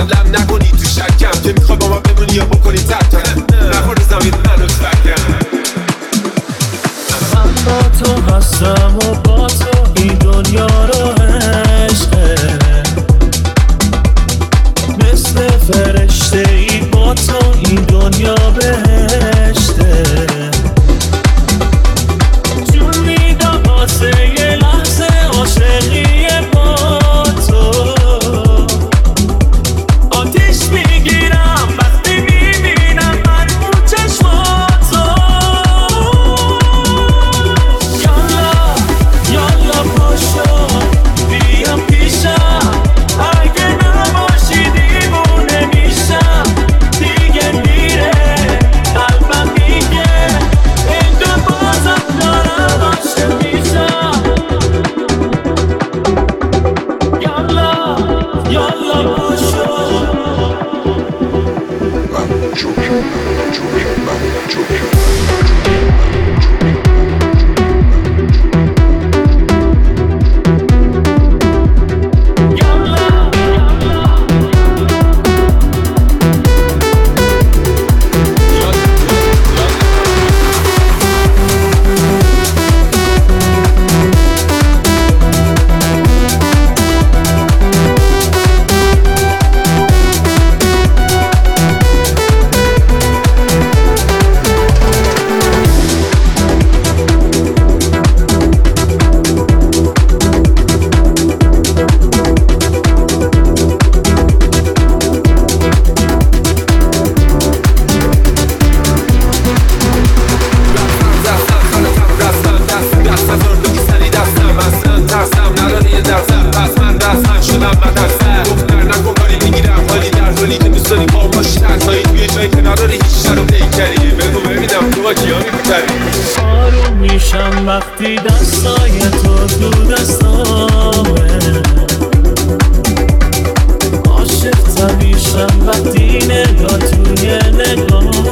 لم نکنی تو شکم که میخوای با من بمونی یا بکنی ترکم نخور زمین منو ترکم من با تو هستم و با تو این دنیا رو عشقه مثل فرشته ای با تو این دنیا بهشته جون میدم واسه یه لحظه عاشقی با تو آتیش میگیرم وقتی میبینم من اون چشماتو یالا یالا پاشو بیام پیشم اگه نباشی دیوونه میشم دیگه میره قلبم میگه اینجا بازم دارم عاشق میشم یالا یالا پاشو آروم میشم وقتی دستای تو تو دستامه عاشق میشم وقتی نگاه توی نگاه